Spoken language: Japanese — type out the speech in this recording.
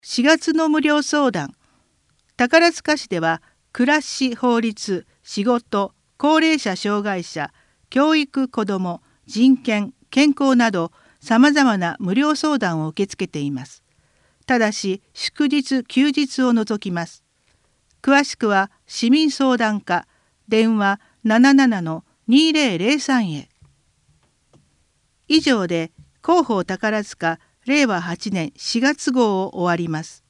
4月の無料相談。宝塚市では暮らし、法律、仕事、高齢者障害者、教育、子ども、人権、健康などさまざまな無料相談を受け付けています。ただし祝日・休日を除きます。詳しくは市民相談課電話77-2003へ。以上で広報宝塚令和8年4月号を終わります。